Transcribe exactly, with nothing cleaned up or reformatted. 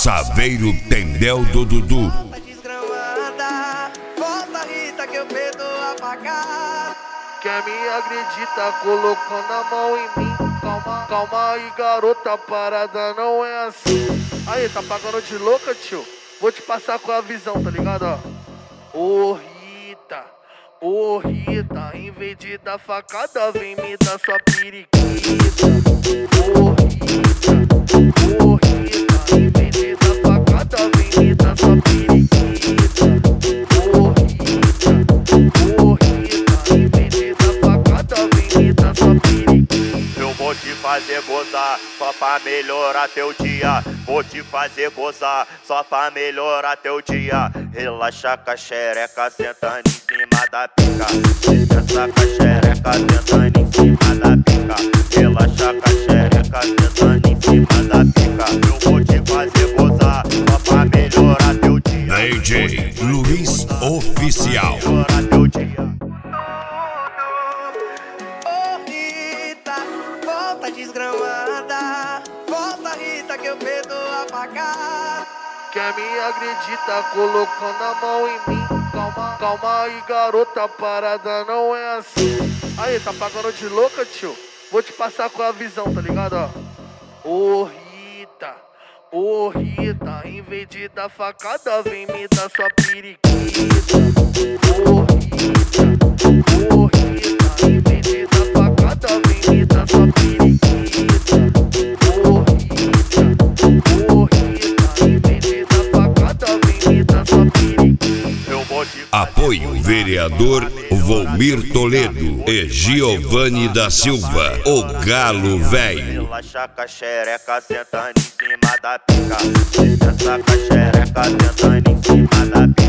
Saveiro Tendel do Dudu. Volta desgramada, volta Rita que eu perdoo a pagar. Quer me agredir, tá colocando a mão em mim. Calma, calma aí, garota, a parada não é assim. Aí, tá pagando de louca, tio? Vou te passar com a visão, tá ligado, ó? Ô Rita, ô Rita, em vez de dar facada, vem me dar sua periquita. Ô Rita, ô Rita, em vez de dar facada, vem me dar sua periquita. Ô Rita, ô Rita, em vez de dar facada, vem me dar sua periquita. Eu vou te fazer gozar, só pra melhorar teu dia. Vou te fazer gozar, só pra melhorar teu dia. Relaxa com a xereca, sentando em cima da pica. Descansa com a xereca, sentando em cima da pica. Relaxa com a xereca, sentando em cima da pica. Eu vou te fazer gozar, só pra melhorar teu dia. D J Luiz Oficial. Melhorar teu dia. Volta desgramada, volta Rita que eu perdoo a pagar. Quer me agredir, tá colocando a mão em mim. Calma, calma aí, garota, a parada não é assim. Aí, tá pagando de louca, tio? Vou te passar com a visão, tá ligado, ó? Ô Rita, ô Rita, em vez de dar facada, vem me dar sua periquita. Ô Rita, ô Rita, em vez de dar facada, vem me dar sua periquita. Ô Rita, ô Rita, em vez de dar facada, vem me dar sua periquita. Eu vou te Apoio vereador Volmir Toledo e Giovanni da Silva, o Galo Velho. Relaxa com a xereca, sentando em cima da pica. Descansa com a xereca, sentando em cima da pica.